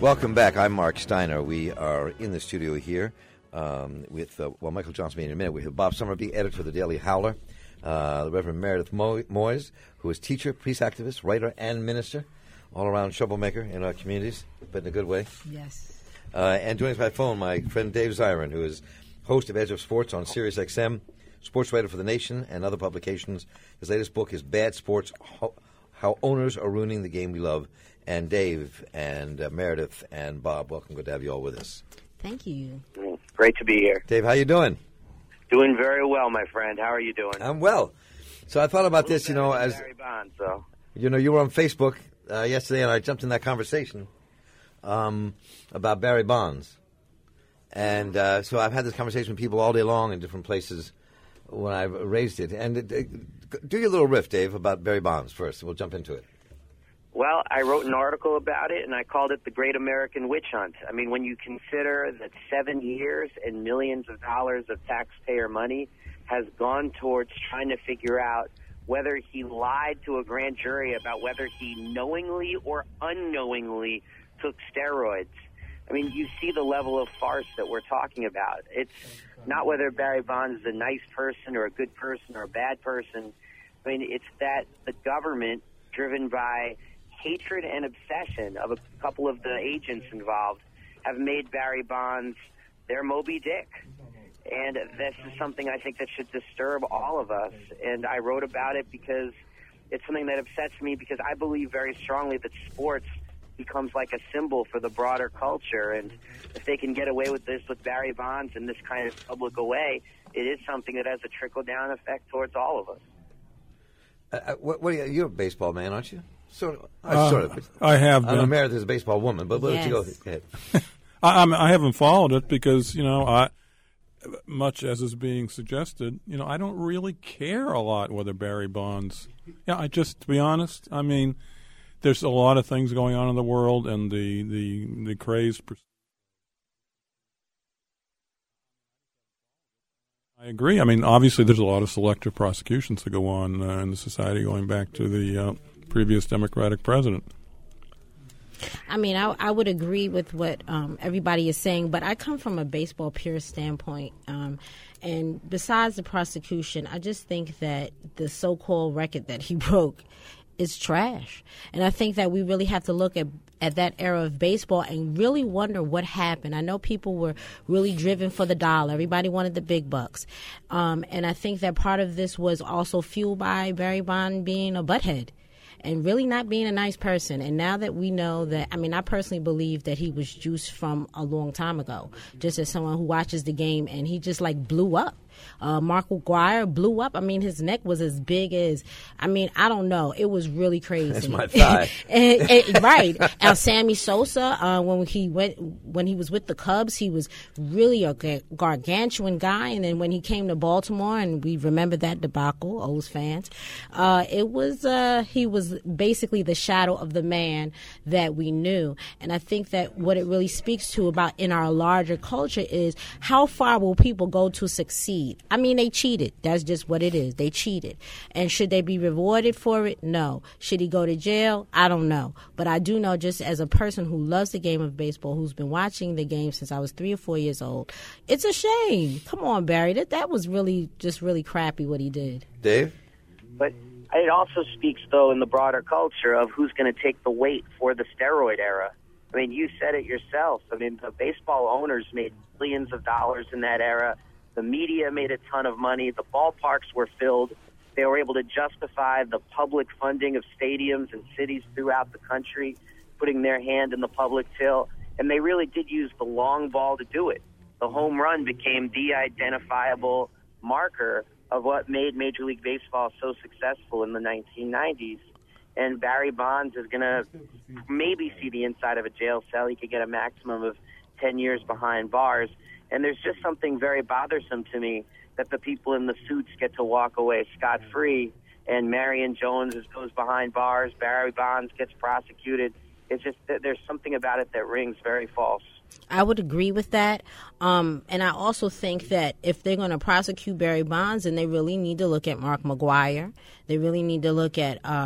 Welcome back. I'm Mark Steiner. We are in the studio here with, Michael Johnson in a minute. We have Bob Summerby, editor of the Daily Howler, the Reverend Meredith Moyes, who is teacher, peace activist, writer, and minister, all-around troublemaker in our communities, but in a good way. Yes. And joining us by phone, my friend Dave Zirin, who is host of Edge of Sports on Sirius XM, sports writer for The Nation and other publications. His latest book is Bad Sports, How Owners Are Ruining the Game We Love. And Dave and Meredith and Bob, welcome. Good to have you all with us. Thank you. Great to be here. Dave, how you doing? Doing very well, my friend. How are you doing? I'm well. So I thought about this, as Barry Bonds, so. You were on Facebook yesterday, and I jumped in that conversation about Barry Bonds. And so I've had this conversation with people all day long in different places when I've raised it. And do your little riff, Dave, about Barry Bonds first, and we'll jump into it. Well, I wrote an article about it, and I called it The Great American Witch Hunt. I mean, when you consider that 7 years and millions of dollars of taxpayer money has gone towards trying to figure out whether he lied to a grand jury about whether he knowingly or unknowingly took steroids. I mean, you see the level of farce that we're talking about. It's not whether Barry Bonds is a nice person or a good person or a bad person. I mean, it's that the government, driven by hatred and obsession of a couple of the agents involved, have made Barry Bonds their Moby Dick. And this is something I think that should disturb all of us. And I wrote about it because it's something that upsets me, because I believe very strongly that sports becomes like a symbol for the broader culture. And if they can get away with this with Barry Bonds in this kind of public way, it is something that has a trickle-down effect towards all of us. You're a baseball man, aren't you? Sort of. I have been. I know Meredith is a baseball woman, but we'll let you go ahead. I haven't followed it because, much as is being suggested, I don't really care a lot whether Barry Bonds. To be honest, I mean, there's a lot of things going on in the world, and the craze. I agree. I mean, obviously, there's a lot of selective prosecutions that go on in the society going back to the previous Democratic president. I mean, I would agree with what everybody is saying, but I come from a baseball purist standpoint. And besides the prosecution, I just think that the so-called record that he broke is trash. And I think that we really have to look at that era of baseball and really wonder what happened. I know people were really driven for the dollar. Everybody wanted the big bucks. And I think that part of this was also fueled by Barry Bonds being a butthead and really not being a nice person. And now that we know that, I mean, I personally believe that he was juiced from a long time ago, just as someone who watches the game, and he just blew up. Mark McGwire blew up. I mean, his neck was as big as, I don't know. It was really crazy. That's my thigh. Right. Sammy Sosa, when he was with the Cubs, he was really a gargantuan guy. And then when he came to Baltimore, and we remember that debacle, O's fans, he was basically the shadow of the man that we knew. And I think that what it really speaks to about in our larger culture is how far will people go to succeed? I mean, they cheated. That's just what it is. They cheated. And should they be rewarded for it? No. Should he go to jail? I don't know. But I do know, just as a person who loves the game of baseball, who's been watching the game since I was 3 or 4 years old, it's a shame. Come on, Barry. That was really crappy what he did. Dave? But it also speaks, though, in the broader culture of who's going to take the weight for the steroid era. I mean, you said it yourself. I mean, the baseball owners made billions of dollars in that era. The media made a ton of money. The ballparks were filled. They were able to justify the public funding of stadiums and cities throughout the country, putting their hand in the public till. And they really did use the long ball to do it. The home run became the identifiable marker of what made Major League Baseball so successful in the 1990s. And Barry Bonds is going to maybe see the inside of a jail cell. He could get a maximum of 10 years behind bars. And there's just something very bothersome to me that the people in the suits get to walk away scot-free, and Marion Jones goes behind bars, Barry Bonds gets prosecuted. It's just that there's something about it that rings very false. I would agree with that. And I also think that if they're going to prosecute Barry Bonds, then they really need to look at Mark McGwire. They really need to look at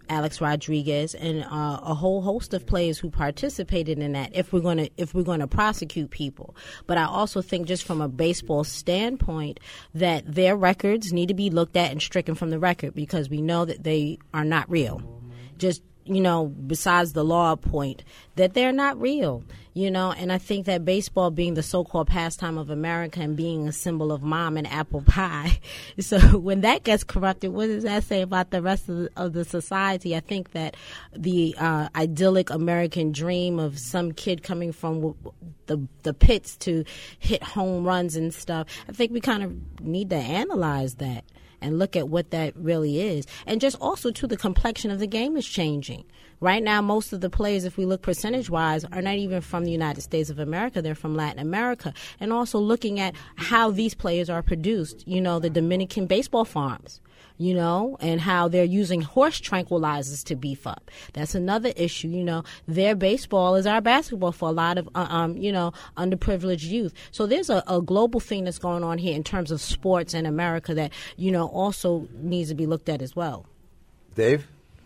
Alex Rodriguez, and a whole host of players who participated in that. If we're going to prosecute people, but I also think, just from a baseball standpoint, that their records need to be looked at and stricken from the record, because we know that they are not real. Just, besides the law point, that they're not real, and I think that baseball, being the so-called pastime of America and being a symbol of mom and apple pie, so when that gets corrupted, what does that say about the rest of the society? I think that the idyllic American dream of some kid coming from the pits to hit home runs and stuff, I think we kind of need to analyze that and look at what that really is. And just also, too, the complexion of the game is changing. Right now, most of the players, if we look percentage-wise, are not even from the United States of America. They're from Latin America. And also looking at how these players are produced, the Dominican baseball farms, and how they're using horse tranquilizers to beef up. That's another issue. Their baseball is our basketball for a lot of, underprivileged youth. So there's a global thing that's going on here in terms of sports in America that, also needs to be looked at as well. Dave?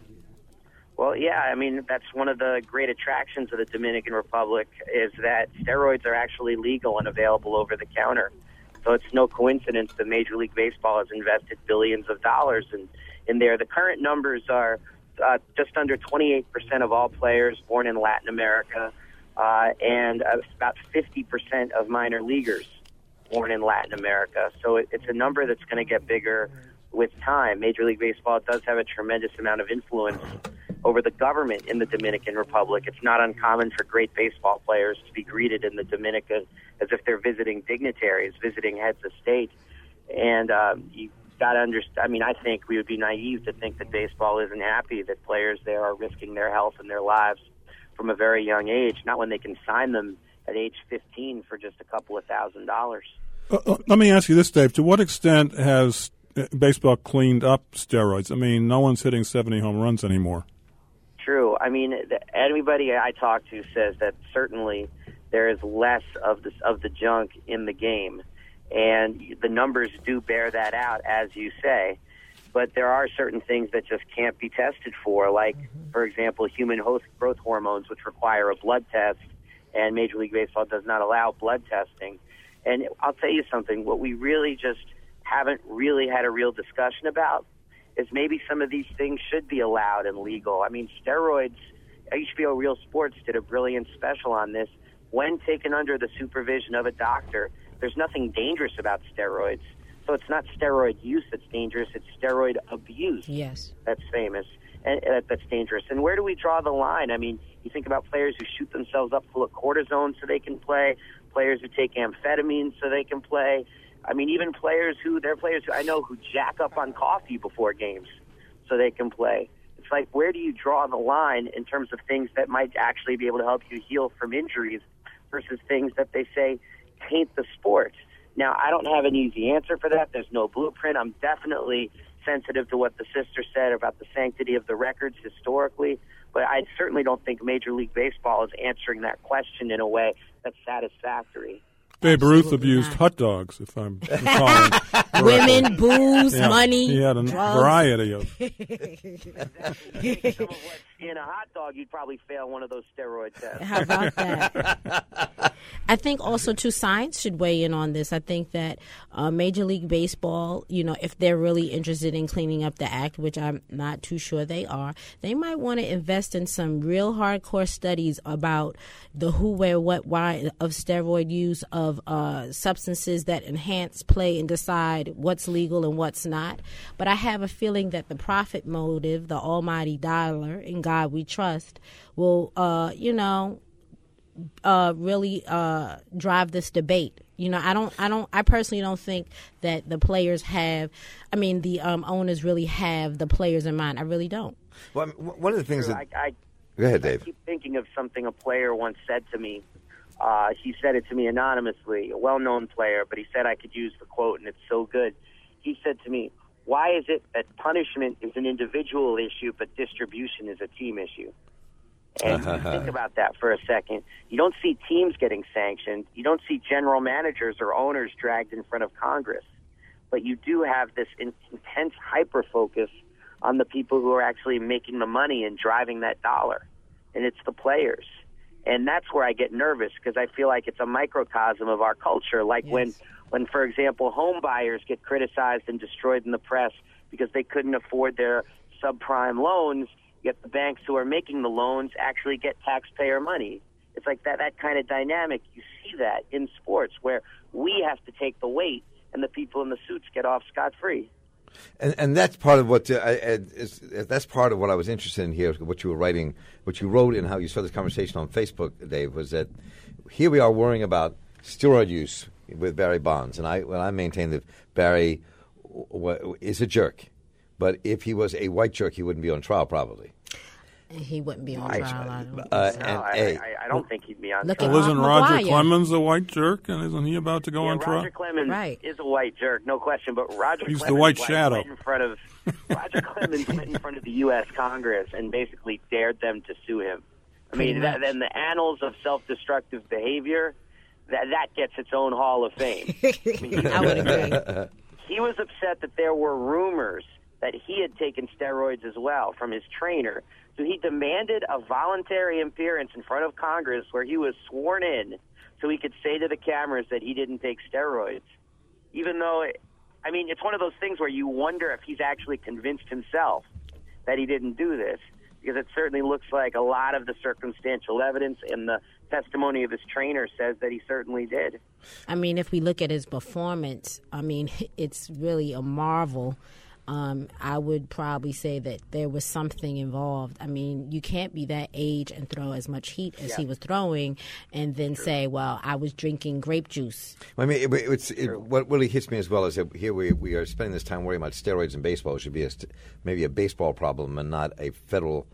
Well, yeah, that's one of the great attractions of the Dominican Republic, is that steroids are actually legal and available over the counter. So it's no coincidence that Major League Baseball has invested billions of dollars in there. The current numbers are just under 28% of all players born in Latin America, and about 50% of minor leaguers born in Latin America. So it's a number that's going to get bigger with time. Major League Baseball does have a tremendous amount of influence over the government in the Dominican Republic. It's not uncommon for great baseball players to be greeted in the Dominican as if they're visiting dignitaries, visiting heads of state. And you got to understand, I think we would be naive to think that baseball isn't happy that players there are risking their health and their lives from a very young age, not when they can sign them at age 15 for just a couple of $1,000s. Let me ask you this, Dave. To what extent has baseball cleaned up steroids? No one's hitting 70 home runs anymore. True. Anybody I talk to says that certainly there is less of the junk in the game, and the numbers do bear that out, as you say. But there are certain things that just can't be tested for, like, for example, human growth hormones, which require a blood test, and Major League Baseball does not allow blood testing. And I'll tell you something, what we really just haven't really had a real discussion about is maybe some of these things should be allowed and legal. Steroids, HBO Real Sports did a brilliant special on this. When taken under the supervision of a doctor, there's nothing dangerous about steroids. So it's not steroid use that's dangerous, it's steroid abuse. Yes. That's famous, and that's dangerous. And where do we draw the line? You think about players who shoot themselves up full of cortisone so they can play, players who take amphetamines so they can play. Even players who I know who jack up on coffee before games so they can play. It's like, where do you draw the line in terms of things that might actually be able to help you heal from injuries versus things that they say taint the sport? Now, I don't have an easy answer for that. There's no blueprint. I'm definitely sensitive to what the sister said about the sanctity of the records historically, but I certainly don't think Major League Baseball is answering that question in a way that's satisfactory. Babe Ruth abused hot dogs, if I'm recalling correctly. Women, booze, money, he had a drugs. variety of. In a hot dog, you'd probably fail one of those steroid tests. How about that? I think also, too, science should weigh in on this. I think that Major League Baseball, if they're really interested in cleaning up the act, which I'm not too sure they are, they might want to invest in some real hardcore studies about the who, where, what, why of steroid use, of substances that enhance play and decide what's legal and what's not. But I have a feeling that the profit motive, the almighty dollar, in God we trust, will, really drive this debate. I personally don't think that the players have, the owners really have the players in mind. I really don't. Well, one of the things that... Go ahead, Dave. I keep thinking of something a player once said to me. He said it to me anonymously, a well-known player, but he said I could use the quote, and it's so good. He said to me, why is it that punishment is an individual issue, but distribution is a team issue? And think about that for a second. You don't see teams getting sanctioned. You don't see general managers or owners dragged in front of Congress. But you do have this intense hyper-focus on the people who are actually making the money and driving that dollar, and it's the players. And that's where I get nervous, because I feel like it's a microcosm of our culture. Like when, for example, home buyers get criticized and destroyed in the press because they couldn't afford their subprime loans, yet the banks who are making the loans actually get taxpayer money. It's like that kind of dynamic. You see that in sports, where we have to take the weight and the people in the suits get off scot-free. And that's part of what that's part of what I was interested in here. What you were writing, what you wrote, and how you started this conversation on Facebook, Dave, was that here we are worrying about steroid use with Barry Bonds, and I maintain that Barry is a jerk, but if he was a white jerk, he wouldn't be on trial probably. He wouldn't be on trial. I don't think he'd be on trial. Well, isn't Roger Clemens a white jerk, and isn't he about to go on trial? Roger Clemens is a white jerk, no question. But He's the white shadow. Roger Clemens went in front of the U.S. Congress and basically dared them to sue him. I mean, then the annals of self-destructive behavior, that gets its own Hall of Fame. I would agree. He was upset that there were rumors that he had taken steroids as well from his trainer. So he demanded a voluntary appearance in front of Congress where he was sworn in so he could say to the cameras that he didn't take steroids. Even though, it's one of those things where you wonder if he's actually convinced himself that he didn't do this, because it certainly looks like a lot of the circumstantial evidence and the testimony of his trainer says that he certainly did. If we look at his performance, it's really a marvel. I would probably say that there was something involved. You can't be that age and throw as much heat as he was throwing and then say, well, I was drinking grape juice. What really hits me as well is that here we are spending this time worrying about steroids in baseball. It should be maybe a baseball problem and not a federal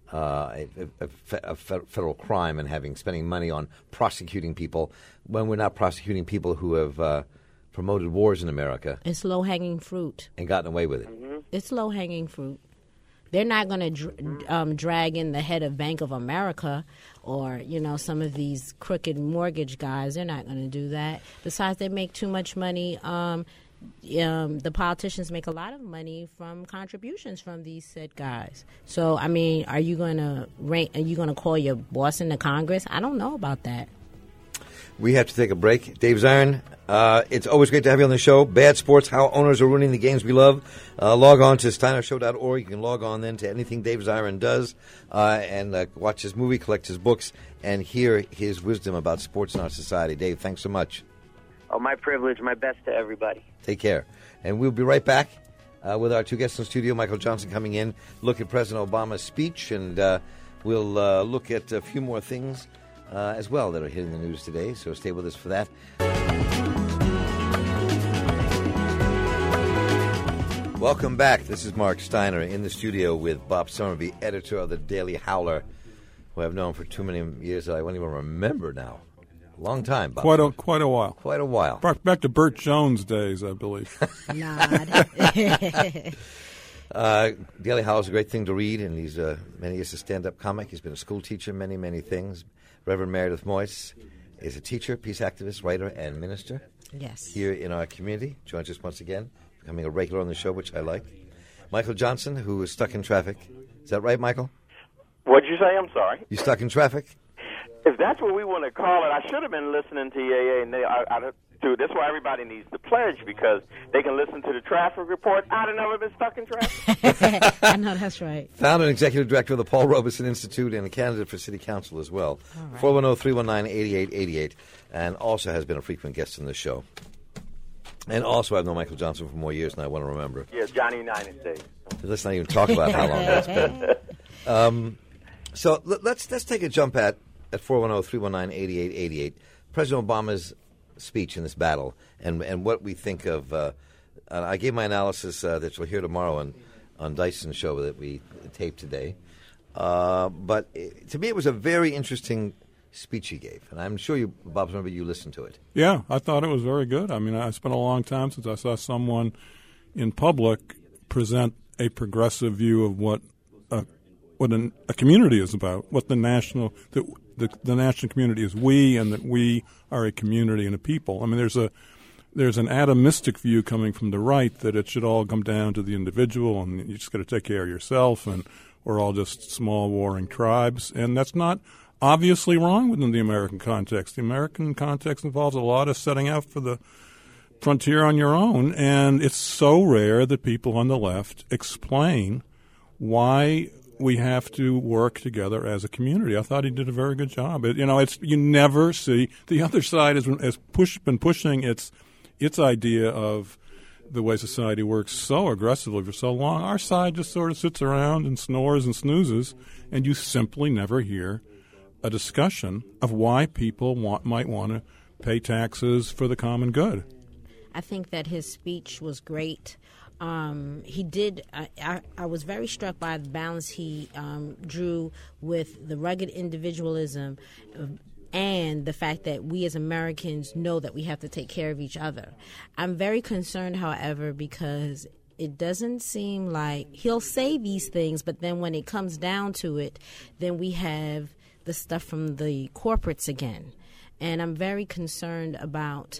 federal crime, and spending money on prosecuting people when we're not prosecuting people who have promoted wars in America. It's low-hanging fruit. And gotten away with it. Mm-hmm. It's low-hanging fruit. They're not going to drag in the head of Bank of America or, some of these crooked mortgage guys. They're not going to do that. Besides, they make too much money. The politicians make a lot of money from contributions from these said guys. So, are you going to call your boss into Congress? I don't know about that. We have to take a break. Dave Zirin, it's always great to have you on the show. Bad Sports, How Owners Are Ruining the Games We Love. Log on to steinershow.org. You can log on then to anything Dave Zirin does and watch his movie, collect his books, and hear his wisdom about sports in our society. Dave, thanks so much. Oh, my privilege. My best to everybody. Take care. And we'll be right back with our two guests in the studio, Michael Johnson coming in, look at President Obama's speech, and we'll look at a few more things as well that are hitting the news today, so stay with us for that. Welcome back. This is Mark Steiner in the studio with Bob Summerby, editor of the Daily Howler, who I've known for too many years that I won't even remember now. Long time, Bob. Quite a while. Quite a while. Back to Burt Jones days, I believe. Daily Howler is a great thing to read, and he's many years a stand-up comic. He's been a school teacher, many, many things. Reverend Meredith Moyse is a teacher, peace activist, writer, and minister. Yes. Here in our community. Joins us once again, becoming a regular on the show, which I like. Michael Johnson, who is stuck in traffic. Is that right, Michael? What'd you say? I'm sorry. You stuck in traffic? If that's what we want to call it, I should have been listening to AA, and that's why everybody needs to pledge, because they can listen to the traffic report. I'd have never been stuck in traffic. I know, that's right. Founder and executive director of the Paul Robeson Institute and a candidate for city council as well. 410-319-8888, and also has been a frequent guest on the show. And also I've known Michael Johnson for more years than I want to remember. Yeah, Johnny United States. Let's not even talk about how long that's been. So let's take a jump at 410-319-8888. President Obama's speech in this battle and what we think of. I gave my analysis that you'll hear tomorrow on Dyson's show that we taped today. But to me, it was a very interesting speech he gave, and I'm sure you, Bob, remember you listened to it. Yeah, I thought it was very good. I spent a long time since I saw someone in public present a progressive view of what a community is about, what the national the national community is we, and that we are a community and a people. There's there's an atomistic view coming from the right that it should all come down to the individual and you just got to take care of yourself and we're all just small warring tribes. And that's not obviously wrong within the American context. The American context involves a lot of setting out for the frontier on your own, and it's so rare that people on the left explain why we have to work together as a community. I thought he did a very good job. You never see the other side has been pushing its idea of the way society works so aggressively for so long. Our side just sort of sits around and snores and snoozes, and you simply never hear a discussion of why people might want to pay taxes for the common good. I think that his speech was great. He did. I was very struck by the balance he drew with the rugged individualism and the fact that we as Americans know that we have to take care of each other. I'm very concerned, however, because it doesn't seem like he'll say these things, but then when it comes down to it, then we have the stuff from the corporates again. And I'm very concerned about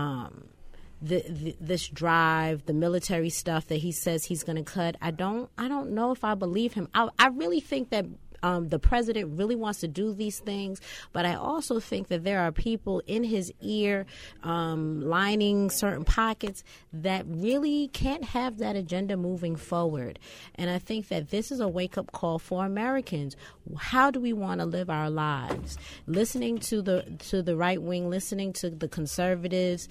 this drive, the military stuff that he says he's going to cut. I don't know if I believe him. I really think that the president really wants to do these things, but I also think that there are people in his ear lining certain pockets that really can't have that agenda moving forward. And I think that this is a wake-up call for Americans. How do we want to live our lives? Listening to the right wing, listening to the conservatives,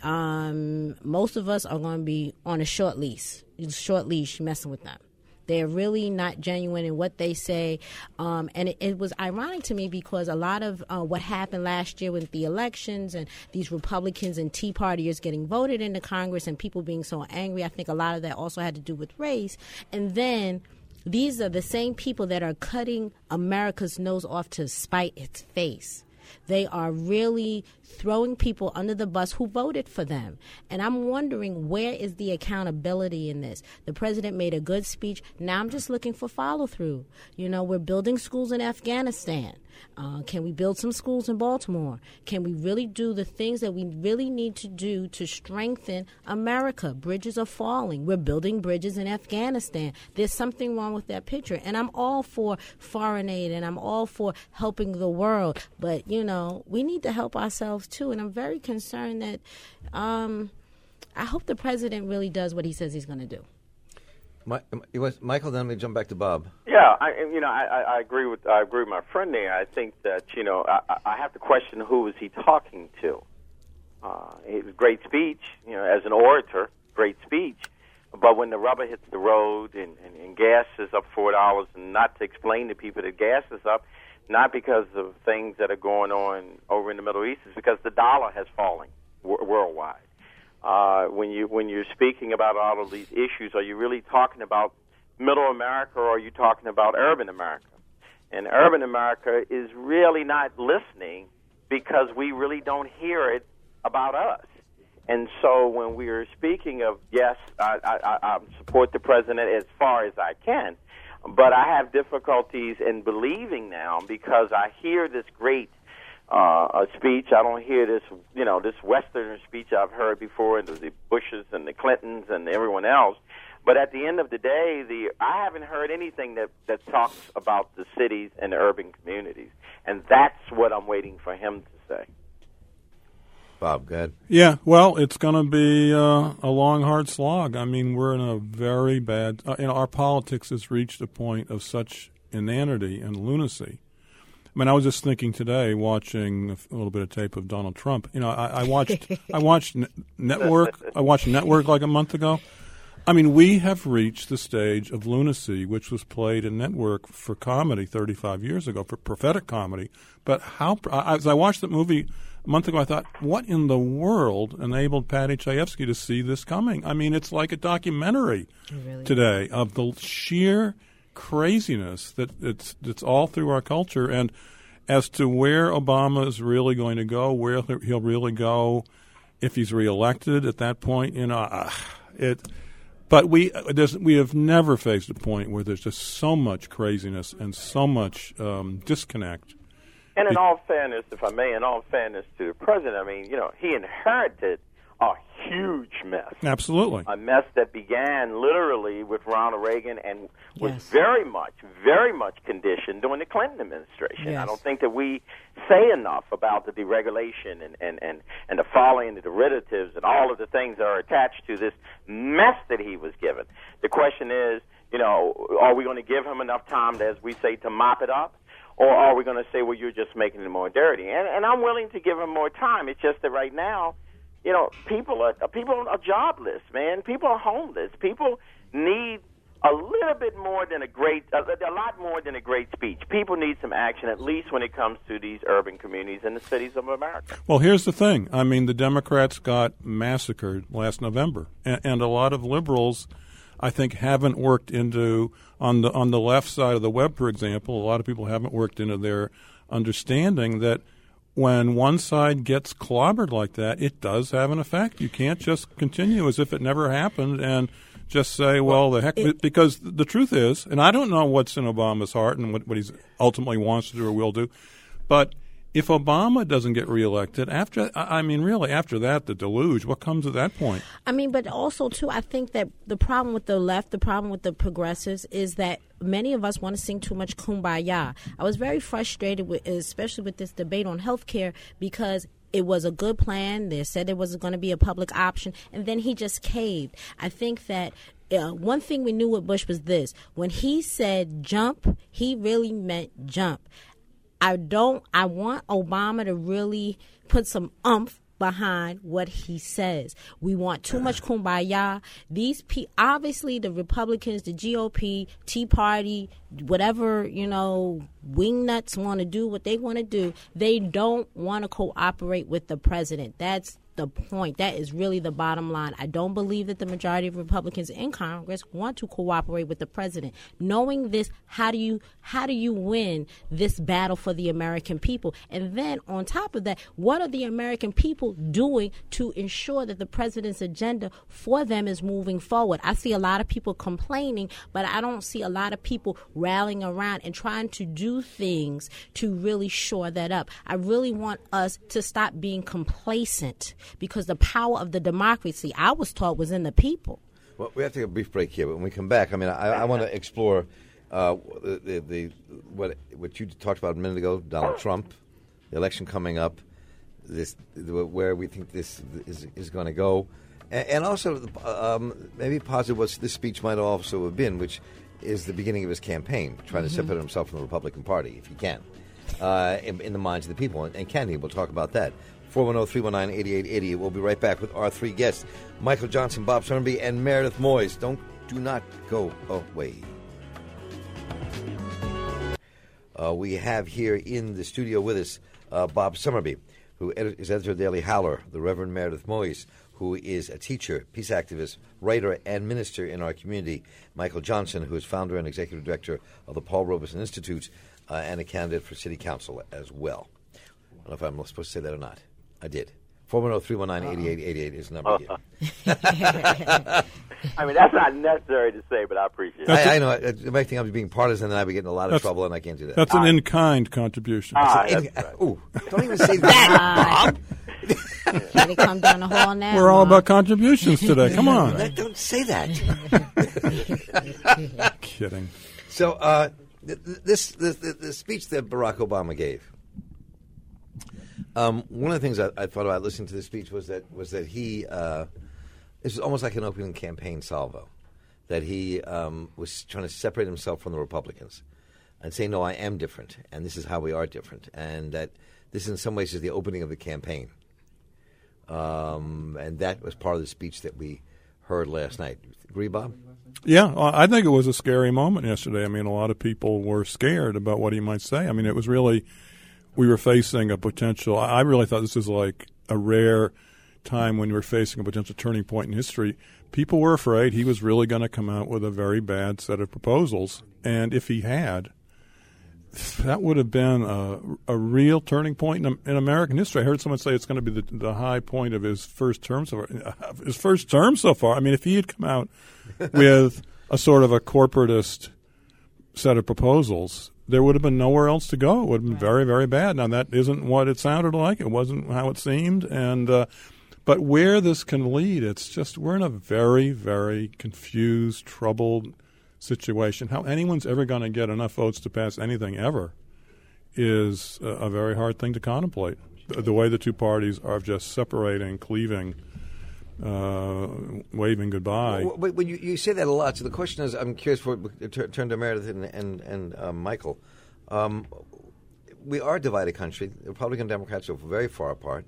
most of us are going to be on a short leash messing with them. They're really not genuine in what they say. And it was ironic to me because a lot of what happened last year with the elections and these Republicans and Tea Partiers getting voted into Congress and people being so angry, I think a lot of that also had to do with race. And then these are the same people that are cutting America's nose off to spite its face. They are really throwing people under the bus who voted for them. And I'm wondering, where is the accountability in this? The president made a good speech. Now I'm just looking for follow-through. We're building schools in Afghanistan. Can we build some schools in Baltimore? Can we really do the things that we really need to do to strengthen America? Bridges are falling. We're building bridges in Afghanistan. There's something wrong with that picture. And I'm all for foreign aid and I'm all for helping the world. But, we need to help ourselves too. And I'm very concerned that I hope the president really does what he says he's going to do. Michael, then let me jump back to Bob. Yeah, I agree with my friend there. I think that I have to question who is he talking to. It was a great speech, as an orator, great speech. But when the rubber hits the road and gas is up $4, and not to explain to people that gas is up, not because of things that are going on over in the Middle East, it's because the dollar has fallen worldwide. When you're speaking about all of these issues, are you really talking about Middle America or are you talking about urban America? And urban America is really not listening because we really don't hear it about us. And so when we are speaking of, yes, I support the president as far as I can, but I have difficulties in believing now because I hear this great speech. I don't hear this, this Western speech I've heard before, the Bushes and the Clintons and everyone else. But at the end of the day, I haven't heard anything that talks about the cities and the urban communities. And that's what I'm waiting for him to say. Bob, go ahead. Yeah, well, it's going to be a long, hard slog. I mean, we're in a very bad our politics has reached a point of such inanity and lunacy. I mean, I was just thinking today, watching a little bit of tape of Donald Trump. I watched Network. I watched Network like a month ago. I mean, we have reached the stage of lunacy, which was played in Network for comedy 35 years ago, for prophetic comedy. But as I watched that movie a month ago, I thought, what in the world enabled Patty Chayefsky to see this coming? I mean, it's like a documentary today of the sheer craziness that's all through our culture. And as to where Obama is really going to go, where he'll really go if he's reelected at that point, But we have never faced a point where there's just so much craziness and so much disconnect. And in all fairness, if I may, in all fairness to the president, I mean, he inherited a huge mess. Absolutely. A mess that began literally with Ronald Reagan and was Yes. very much conditioned during the Clinton administration. Yes. I don't think that we say enough about the deregulation and the folly and the derivatives and all of the things that are attached to this mess that he was given. The question is, are we going to give him enough time, as we say, to mop it up? Or are we going to say, well, you're just making it more dirty? And I'm willing to give him more time. It's just that right now, people are jobless, man. People are homeless. People need a little bit more than a lot more than a great speech. People need some action, at least when it comes to these urban communities and the cities of America. Well, here's the thing. I mean, the Democrats got massacred last November, and a lot of liberals, I think, haven't worked into on the left side of the web, for example. A lot of people haven't worked into their understanding that when one side gets clobbered like that, it does have an effect. You can't just continue as if it never happened and just say, well, the heck, because the truth is, and I don't know what's in Obama's heart and what he ultimately wants to do or will do, but if Obama doesn't get reelected, after that, the deluge, what comes at that point? I mean, but also, too, I think that the problem with the left, the problem with the progressives is that many of us want to sing too much kumbaya. I was very frustrated, especially with this debate on health care, because it was a good plan. They said there was going to be a public option, and then he just caved. I think that one thing we knew with Bush was this. When he said jump, he really meant jump. I want Obama to really put some oomph behind what he says. We want too much kumbaya. Obviously, the Republicans, the GOP, Tea Party, whatever, wingnuts want to do what they want to do, they don't want to cooperate with the president. That's the point. That is really the bottom line. I don't believe that the majority of Republicans in Congress want to cooperate with the president. Knowing this, how do you win this battle for the American people? And then on top of that, what are the American people doing to ensure that the president's agenda for them is moving forward? I see a lot of people complaining, but I don't see a lot of people rallying around and trying to do things to really shore that up. I really want us to stop being complacent, because the power of the democracy, I was taught, was in the people. Well, we have to take a brief break here, but when we come back, I want to explore what you talked about a minute ago, Donald Trump, the election coming up, where we think this is going to go, and also maybe positive what this speech might also have been, which is the beginning of his campaign, trying to separate himself from the Republican Party, if he can, in the minds of the people. And can he? We'll talk about that. 410-319-8880. We'll be right back with our three guests, Michael Johnson, Bob Summerby, and Meredith Moyes. Do not go away. We have here in the studio with us Bob Summerby, who is editor of Daily Howler, the Reverend Meredith Moyes, who is a teacher, peace activist, writer, and minister in our community, Michael Johnson, who is founder and executive director of the Paul Robeson Institute and a candidate for city council as well. I don't know if I'm supposed to say that or not. I did. 410-319-8888 is the number here. I mean, that's not necessary to say, but I appreciate it. I know. It might think I'm being partisan, and I'd be getting a lot of trouble, and I can't do that. That's an in-kind contribution. Ooh, don't even say that, Bob. Can they come down the hall now? We're all about contributions today. Come on. Don't say that. Kidding. So the speech that Barack Obama gave, one of the things I thought about listening to the speech was that he this was almost like an opening campaign salvo, that he was trying to separate himself from the Republicans and say, no, I am different, and this is how we are different, and that this in some ways is the opening of the campaign. And that was part of the speech that we heard last night. Agree, Bob? Yeah, I think it was a scary moment yesterday. I mean, a lot of people were scared about what he might say. I mean, it was really, we were facing a potential, I really thought this was like a rare time when we were facing a potential turning point in history. People were afraid he was really going to come out with a very bad set of proposals. And if he had, that would have been a real turning point in American history. I heard someone say it's going to be the high point of his first term so far. I mean, if he had come out with a sort of a corporatist set of proposals, there would have been nowhere else to go. It would have been very, very bad. Now, that isn't what it sounded like. It wasn't how it seemed. And But where this can lead, it's just we're in a very, very confused, troubled situation. How anyone's ever going to get enough votes to pass anything ever is a very hard thing to contemplate. The way the two parties are just separating, cleaving, waving goodbye. Well, when you say that a lot, so the question is, I'm curious for turn to Meredith and Michael. We are a divided country. Republican and Democrats are very far apart.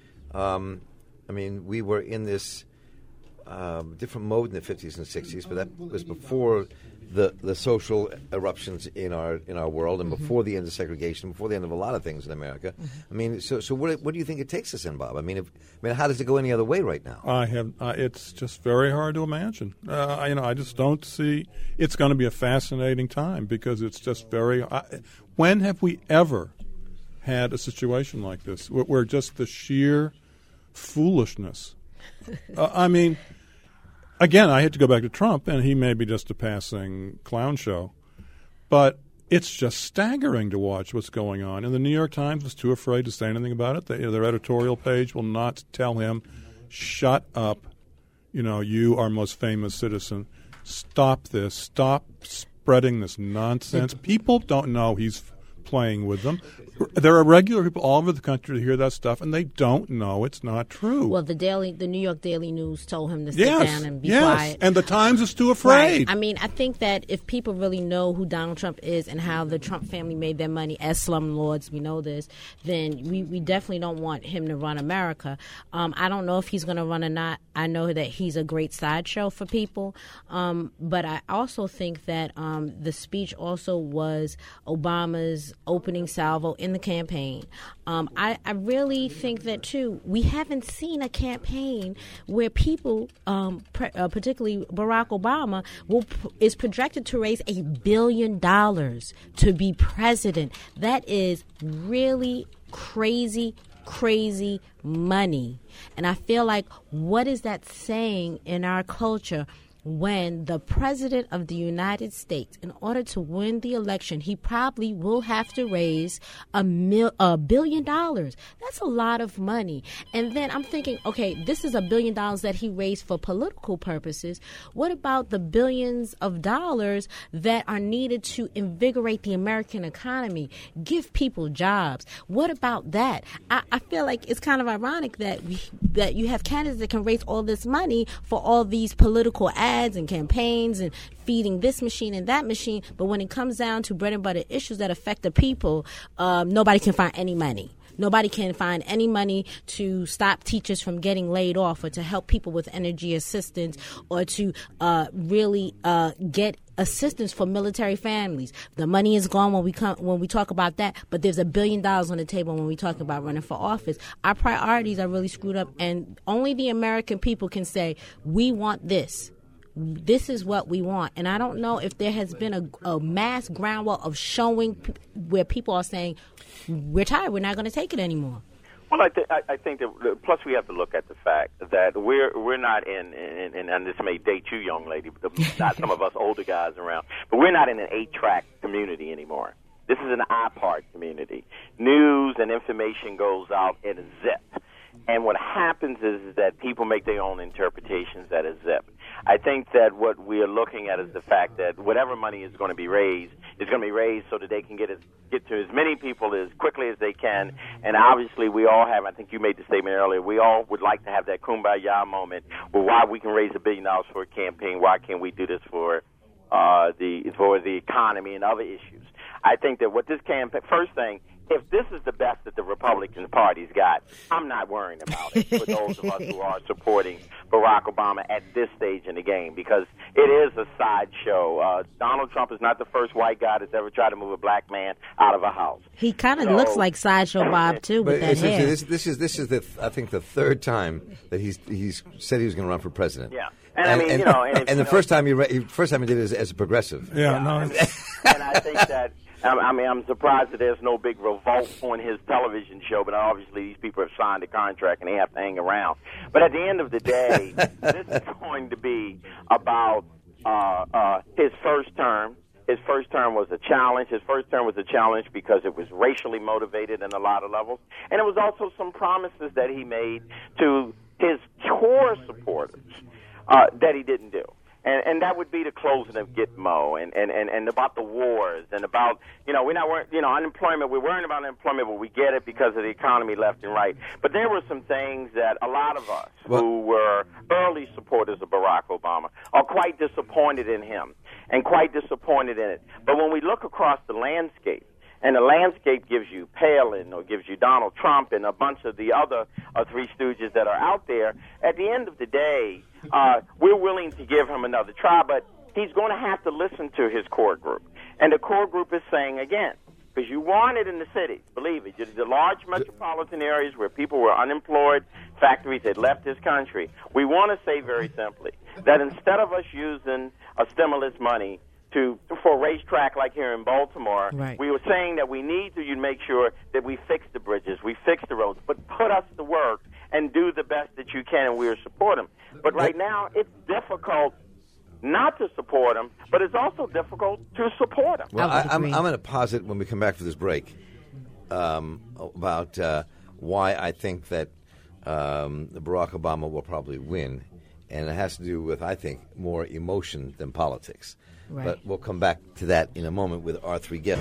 I mean, we were in this different mode in the 50s and 60s, but that was before the social eruptions in our world, and before the end of segregation, before the end of a lot of things in America. I mean, so what do you think it takes us in, Bob? I mean, how does it go any other way right now? It's just very hard to imagine. I just don't see. It's going to be a fascinating time because it's just very. When have we ever had a situation like this where just the sheer foolishness? I mean. Again, I hate to go back to Trump, and he may be just a passing clown show, but it's just staggering to watch what's going on. And the New York Times was too afraid to say anything about it. Their editorial page will not tell him, shut up, you are most famous citizen. Stop this. Stop spreading this nonsense. People don't know he's playing with them. There are regular people all over the country to hear that stuff, and they don't know it's not true. Well, the New York Daily News told him to sit down and be quiet. And the Times is too afraid. Right. I mean, I think that if people really know who Donald Trump is and how the Trump family made their money as slumlords, we know this, then we definitely don't want him to run America. I don't know if he's going to run or not. I know that he's a great sideshow for people, but I also think that the speech also was Obama's opening salvo in the campaign. I really think that, too, we haven't seen a campaign where people, particularly Barack Obama, is projected to raise $1 billion to be president. That is really crazy money. And I feel like, what is that saying in our culture? When the president of the United States, in order to win the election, he probably will have to raise $1 billion. That's a lot of money. And then I'm thinking, okay, this is $1 billion that he raised for political purposes. What about the billions of dollars that are needed to invigorate the American economy, give people jobs? What about that? I feel like it's kind of ironic that you have candidates that can raise all this money for all these political ads and campaigns and feeding this machine and that machine, but when it comes down to bread and butter issues that affect the people, nobody can find any money. Nobody can find any money to stop teachers from getting laid off, or to help people with energy assistance, or to really get assistance for military families. The money is gone when we talk about that, but there's $1 billion on the table when we talk about running for office. Our priorities are really screwed up, and only the American people can say, we want this. This is what we want. And I don't know if there has been a mass groundwork of showing where people are saying, we're tired, we're not going to take it anymore. Well, I think that, plus we have to look at the fact that we're not in and this may date you, young lady, but not some of us older guys around, but we're not in an 8-track community anymore. This is an iPod community. News and information goes out in a zip. And what happens is that people make their own interpretations at a zip. I think that what we are looking at is the fact that whatever money is going to be raised is going to be raised so that they can get to as many people as quickly as they can. And obviously we all have, I think you made the statement earlier, we all would like to have that kumbaya moment where why we can raise $1 billion for a campaign, why can't we do this for the economy and other issues. I think that what this campaign, first thing, if this is the best that the Republican Party's got, I'm not worrying about it for those of us who are supporting Barack Obama at this stage in the game, because it is a sideshow. Donald Trump is not the first white guy that's ever tried to move a black man out of a house. He kind of looks like Sideshow Bob, too, with that hair. This is I think the third time that he's said he was going to run for president. Yeah. And the first time he did it as a progressive. Yeah, no. And I think that, I'm surprised that there's no big revolt on his television show, but obviously these people have signed a contract and they have to hang around. But at the end of the day, this is going to be about his first term. His first term was a challenge. His first term was a challenge because it was racially motivated in a lot of levels. And it was also some promises that he made to his core supporters that he didn't do. And that would be the closing of Gitmo and about the wars and about, unemployment. We're worrying about unemployment, but we get it because of the economy left and right. But there were some things that a lot of us who were early supporters of Barack Obama are quite disappointed in him and quite disappointed in it. But when we look across the landscape, and the landscape gives you Palin or gives you Donald Trump and a bunch of the other Three Stooges that are out there, at the end of the day, we're willing to give him another try, but he's going to have to listen to his core group. And the core group is saying, again, because you want it in the cities, believe me, the large metropolitan areas where people were unemployed, factories had left this country, we want to say very simply that instead of us using stimulus money for a racetrack like here in Baltimore, right, we were saying that we need to make sure that we fix the bridges, we fix the roads, but put us to work and do the best that you can, and we'll support them. But right now, it's difficult not to support them, but it's also difficult to support them. Well, I'm going to posit when we come back for this break about why I think that Barack Obama will probably win, and it has to do with, I think, more emotion than politics. Right. But we'll come back to that in a moment with our three guests.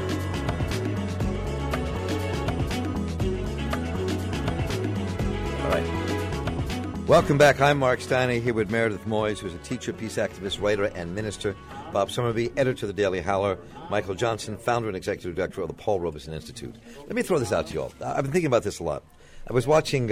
All right. Welcome back. I'm Mark Steiner here with Meredith Moyes, who's a teacher, peace activist, writer, and minister. Bob Summerby, editor of the Daily Howler. Michael Johnson, founder and executive director of the Paul Robeson Institute. Let me throw this out to you all. I've been thinking about this a lot. I was watching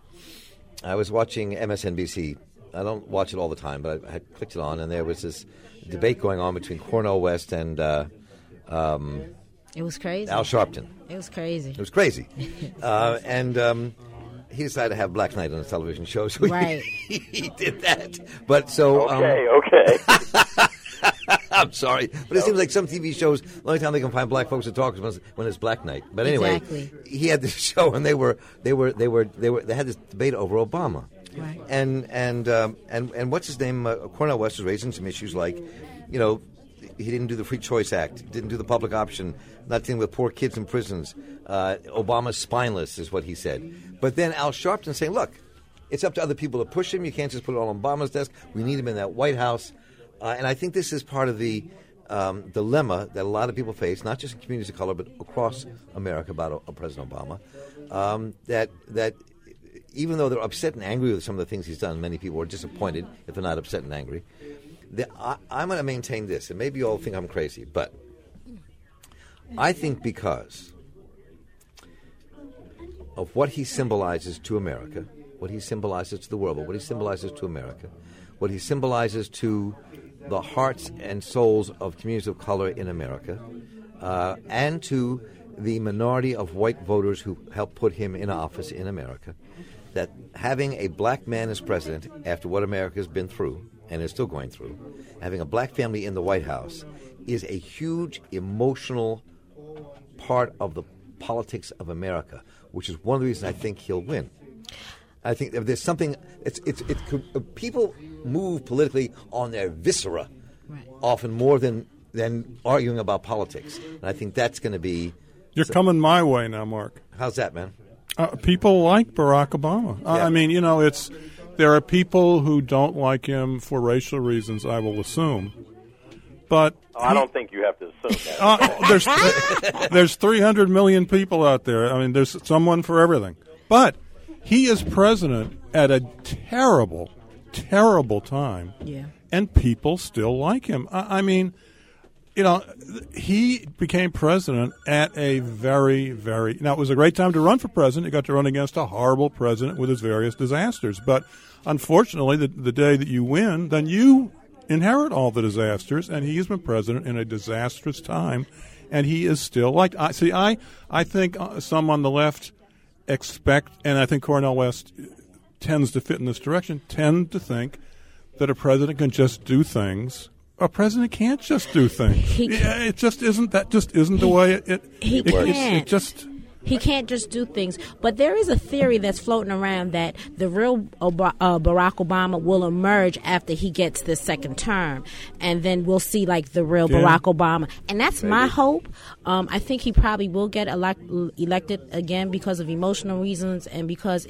MSNBC. I don't watch it all the time, but I had clicked it on, and there was this debate going on between Cornel West and it was crazy. Al Sharpton. It was crazy. It was crazy. And he decided to have Black Knight on his television show, so right. he did that. But so Okay. I'm sorry, but it seems like some TV shows, the only time they can find black folks to talk is when it's Black Night. But anyway, exactly. He had this show, and they had this debate over Obama. Right. And what's his name? Cornel West was raising some issues like, he didn't do the Free Choice Act, didn't do the public option, not dealing with poor kids in prisons. Obama's spineless is what he said. But then Al Sharpton saying, look, it's up to other people to push him. You can't just put it all on Obama's desk. We need him in that White House. And I think this is part of the dilemma that a lot of people face, not just in communities of color, but across America about President Obama, that even though they're upset and angry with some of the things he's done, many people are disappointed if they're not upset and angry. I'm going to maintain this, and maybe you all think I'm crazy, but I think because of what he symbolizes to America, what he symbolizes to the world, but what he symbolizes to America, what he symbolizes to the hearts and souls of communities of color in America, and to the minority of white voters who helped put him in office in America, that having a black man as president after what America has been through and is still going through, having a black family in the White House is a huge emotional part of the politics of America, which is one of the reasons I think he'll win. I think there's something. People move politically on their viscera, right, often more than arguing about politics, and I think that's going to be. You're coming my way now, Mark. How's that, man? People like Barack Obama. Yeah. I mean, there are people who don't like him for racial reasons, I will assume. But I don't think you have to assume that. There's 300 million people out there. I mean, there's someone for everything. But he is president at a terrible, terrible time, Yeah. and people still like him. I mean, he became president at a very, very... Now, it was a great time to run for president. He got to run against a horrible president with his various disasters. But unfortunately, the day that you win, then you inherit all the disasters, and he has been president in a disastrous time, and he is still liked. I think some on the left expect, and I think Cornel West tends to fit in this direction, tend to think that a president can just do things. A president can't just do things. It just isn't. That just isn't the way it works. He can't just do things. But there is a theory that's floating around that the real Barack Obama will emerge after he gets this second term. And then we'll see, like, the real Barack Obama. And that's my hope. I think he probably will get elected again because of emotional reasons and because if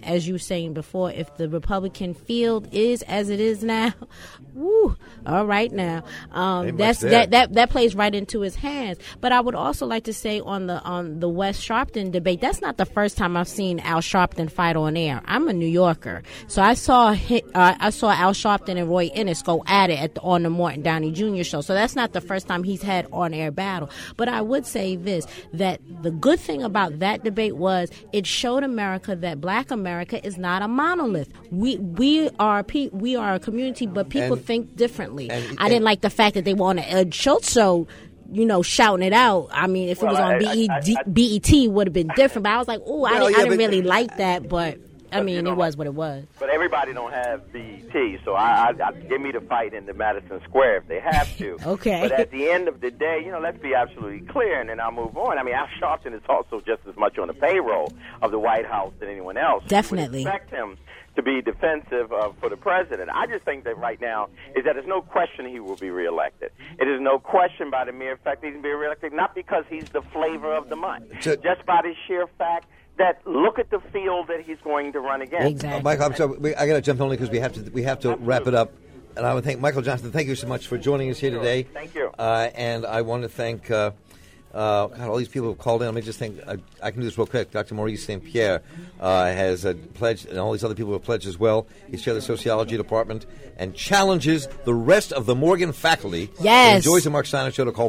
as you were saying before, if the Republican field is as it is now, woo, all right now, that plays right into his hands. But I would also like to say on the West Sharpton debate, that's not the first time I've seen Al Sharpton fight on air. I'm a New Yorker, so I saw Al Sharpton and Roy Ennis go at it on the Morton Downey Jr. show. So that's not the first time he's had on-air battle. But I would say this, that the good thing about that debate was it showed America that Black America is not a monolith. We are a community, but people think differently. I didn't like the fact that they were on the Ed Schultz show, shouting it out. I mean, if it was on BET, it would have been different. But I was like, I didn't really like that, but I mean, it was what it was. But everybody don't have BET, so I give me the fight in the Madison Square if they have to. Okay. But at the end of the day, let's be absolutely clear, and then I'll move on. I mean, Al Sharpton is also just as much on the payroll of the White House than anyone else. Definitely. You would expect him to be defensive for the president. I just think that right now is that there's no question he will be reelected. It is no question by the mere fact that he's going to be reelected, not because he's the flavor of the month, just by the sheer fact that look at the field that he's going to run against. Exactly. Michael, I'm sorry, I got to jump only because we have to wrap it up. And I would thank Michael Johnson. Thank you so much for joining us here today. Thank you. And I want to thank all these people who called in. Let me just think. I can do this real quick. Dr. Maurice St. Pierre has pledged, and all these other people have pledged as well. He's chair of the sociology department and challenges the rest of the Morgan faculty. Yes. Enjoys the Mark Steiner Show to call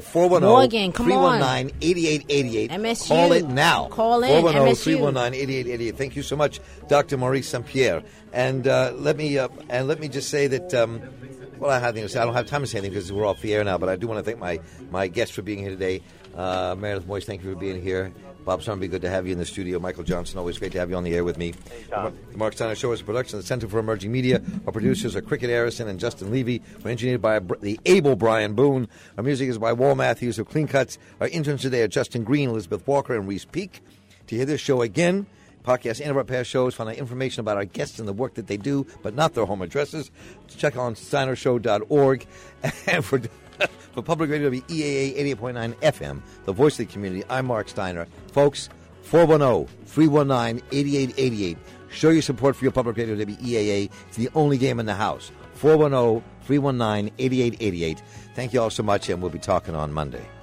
410-319-8888. MSU. Call it now. Call in. 410-319-8888. Thank you so much, Dr. Maurice St. Pierre. And let me just say that. Well, I have nothing to say. I don't have time to say anything because we're off the air now. But I do want to thank my guests for being here today. Meredith Moyes, thank you for being here. Bob Summerby, good to have you in the studio. Michael Johnson, always great to have you on the air with me. The Mark Steiner Show is a production of the Center for Emerging Media. Our producers are Cricket Harrison and Justin Levy. We're engineered by the able Brian Boone. Our music is by Wal Matthews of Clean Cuts. Our interns today are Justin Green, Elizabeth Walker, and Reese Peak. To hear this show again, podcast and of our past shows, find out information about our guests and the work that they do, but not their home addresses. Check on steinershow.org. And for Public Radio, EAA 88.9 FM, the voice of the community, I'm Mark Steiner. Folks, 410-319-8888. Show your support for your Public Radio WEAA. It's the only game in the house. 410-319-8888. Thank you all so much, and we'll be talking on Monday.